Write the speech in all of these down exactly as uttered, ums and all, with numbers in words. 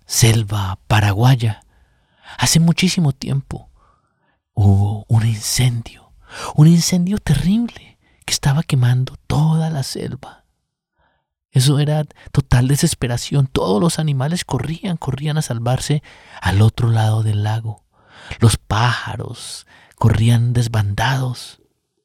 selva paraguaya, hace muchísimo tiempo hubo un incendio, un incendio terrible que estaba quemando toda la selva. Eso era total desesperación. Todos los animales corrían, corrían a salvarse al otro lado del lago. Los pájaros corrían desbandados.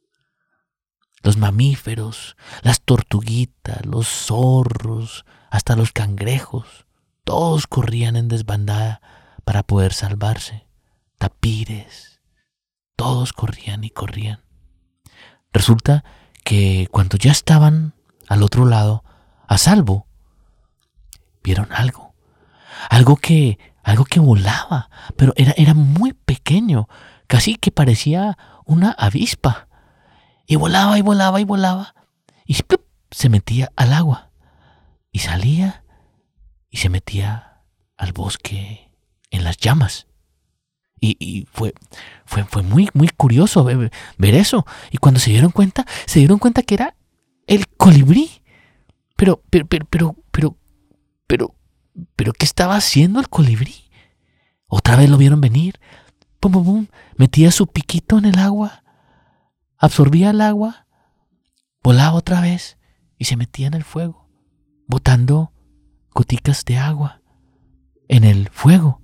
Los mamíferos, las tortuguitas, los zorros, hasta los cangrejos, todos corrían en desbandada para poder salvarse. Tapires, todos corrían y corrían. Resulta que cuando ya estaban al otro lado, a salvo, vieron algo, algo que, algo que volaba, pero era, era muy pequeño, casi que parecía una avispa, y volaba y volaba y volaba, y ¡plup! Se metía al agua, y salía, y se metía al bosque en las llamas. Y, y fue, fue, fue muy, muy curioso ver, ver eso, y cuando se dieron cuenta, se dieron cuenta que era el colibrí. Pero, pero, pero, pero, pero, pero, pero, ¿qué estaba haciendo el colibrí? Otra vez lo vieron venir. Pum, pum, pum. Metía su piquito en el agua, absorbía el agua, volaba otra vez y se metía en el fuego, botando goticas de agua en el fuego.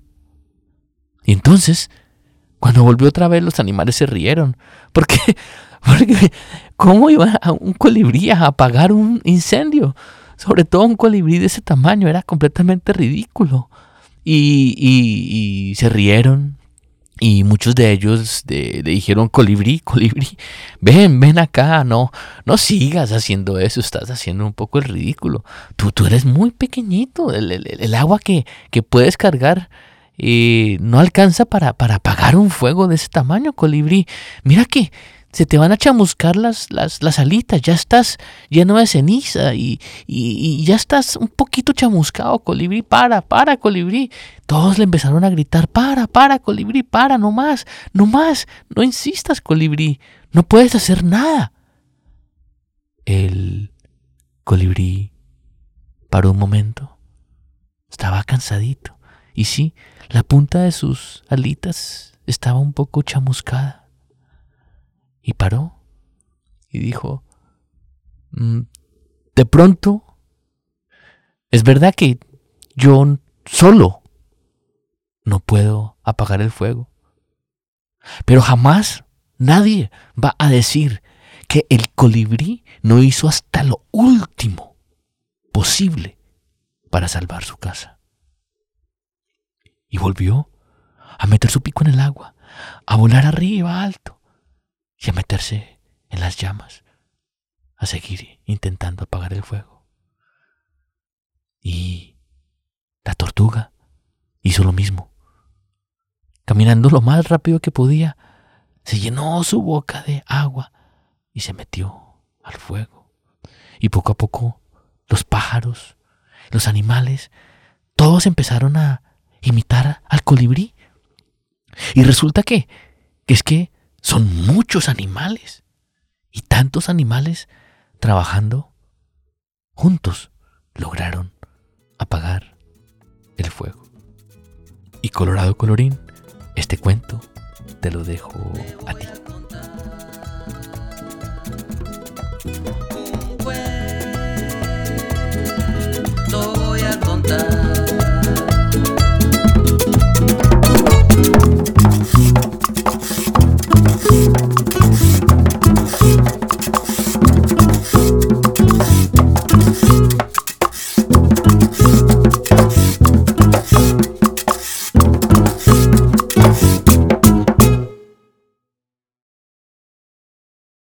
Y entonces, cuando volvió otra vez, los animales se rieron. Porque, porque ¿cómo iba a un colibrí a apagar un incendio? Sobre todo un colibrí de ese tamaño, era completamente ridículo. Y, y, y se rieron. Y muchos de ellos le dijeron, colibrí, colibrí, ven, ven acá, no, no sigas haciendo eso, estás haciendo un poco el ridículo. Tú, tú eres muy pequeñito, el, el, el agua que, que puedes cargar eh, no alcanza para, para apagar un fuego de ese tamaño, colibrí. Mira que se te van a chamuscar las, las, las alitas, ya estás lleno de ceniza y, y, y ya estás un poquito chamuscado, colibrí, para, para, colibrí. Todos le empezaron a gritar, para, para, colibrí, para, no más, no más, no insistas, colibrí, no puedes hacer nada. El colibrí paró un momento, estaba cansadito y sí, la punta de sus alitas estaba un poco chamuscada. Y paró y dijo, mm, de pronto, es verdad que yo solo no puedo apagar el fuego, pero jamás nadie va a decir que el colibrí no hizo hasta lo último posible para salvar su casa. Y volvió a meter su pico en el agua, a volar arriba alto, y a meterse en las llamas, a seguir intentando apagar el fuego. Y la tortuga hizo lo mismo. Caminando lo más rápido que podía, se llenó su boca de agua y se metió al fuego. Y poco a poco, los pájaros, los animales, todos empezaron a imitar al colibrí. Y resulta que, que es que son muchos animales y tantos animales trabajando juntos lograron apagar el fuego. Y Colorado Colorín, este cuento te lo dejo a ti. Lo voy a contar.